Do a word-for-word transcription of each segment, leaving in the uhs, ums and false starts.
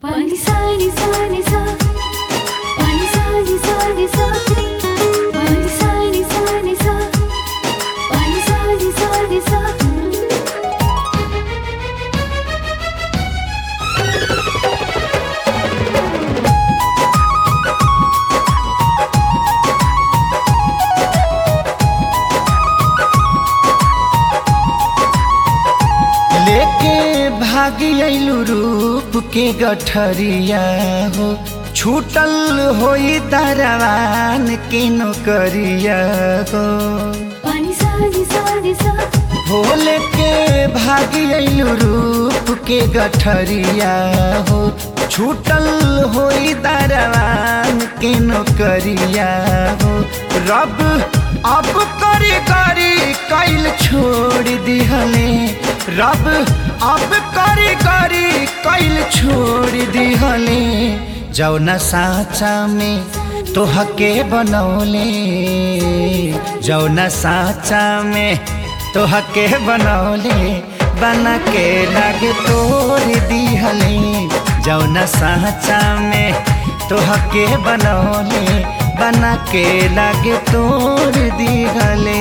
Pani sa ni sa ni sa, pani sa ni sa ni sa, pani sa ni sa ni sa, pani sa ni sa ni sa. लेके भागी अइलू रूप के गठरिया हो, छूटल होई दरवान के नौकरिया हो। Pani sa ni sa ni sa, हो लेके भागी अइलू रूप के गठरिया हो, छूटल होई दरवान के नौकरिया हो। रब अब करी करी कैल छोड़ दिहले, रब अब करी करी कैल छोड़ दिहले। जौना साचा में तोहके बनौले, जौना साचा में तोहके बनौले, बना के लागे तोड़ दिहले। जौना साचा में तोहके बनौले, बना के लागे तोड़ दिहले।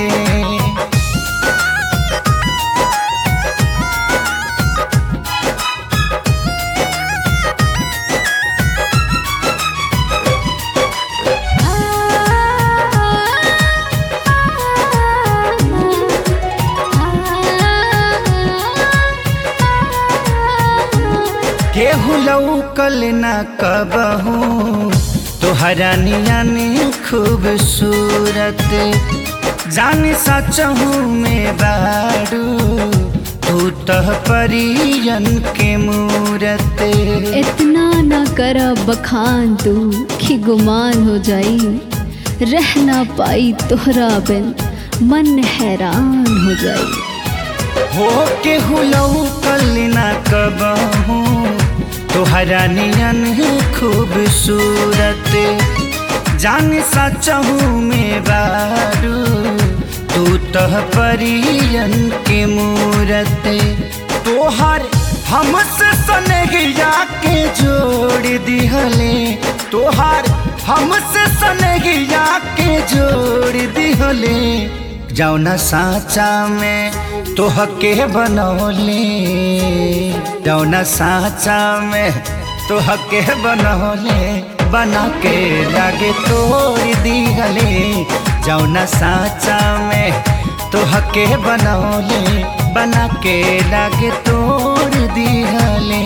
केहू लौकल न कबहू तोहरा नियन खूबसूरत, जान सचहू में बारू तू तह परियन के मूरत। इतना न कर बखान तू कि गुमान हो जाई, रह ना पाई तोहरा बिन मन हैरान हो जाई। हो केहू लौकल न कबहू तोहरा नियन खूबसूरत, जान सचहू में बारू तू तह परियन के मूरत। तोहर हमसे सनहिया के जोड़ दिहले, तोहर हमसे सनहिया के जोड़ दिहले। जौना साचा में तोहके बनौले, जौना साचा में तोहके बनौले, बना के लागे तोड़ दिहले। जौना साचा में तोहके बनौले, बना के लागे तोड़ दिहले।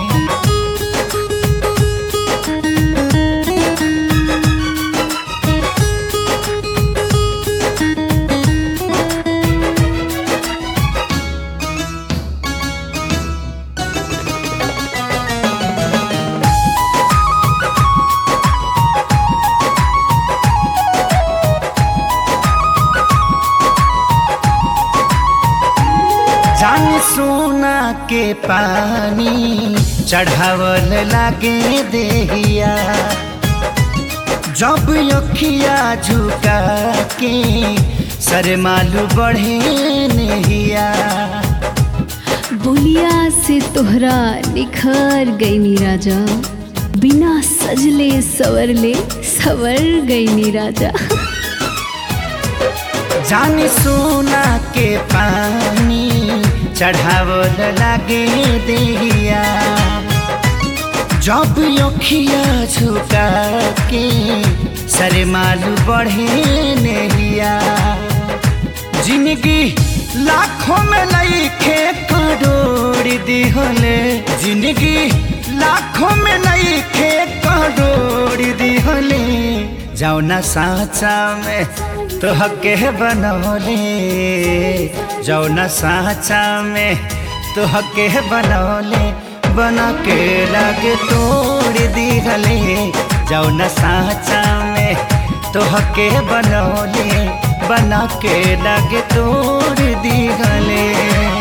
जान सोना के पानी चढ़ावल लागे देहिया, जब अखिया झुका के शर्मालू बढ़े नहिया। बोलिया से तोहरा निखर गई नी राजा, बिना सजले सवरले सवर गई नी राजा। जान सोना के पानी चढ़ावल लागे देहिया, जब अखिया झुका के शर्मालू बढ़े नहिया। जिंदगी लाखों में लईखे करोड़ दिहले, जिंदगी लाखों में लईखे करोड़ दिहले। जौना साचा में तोहके बनौले, जौना साचा में तोहके बनौले, बना के लागे तोड़ दिहले। जौना साचा में तोहके बनौले, बना के लागे तोड़ दिहले।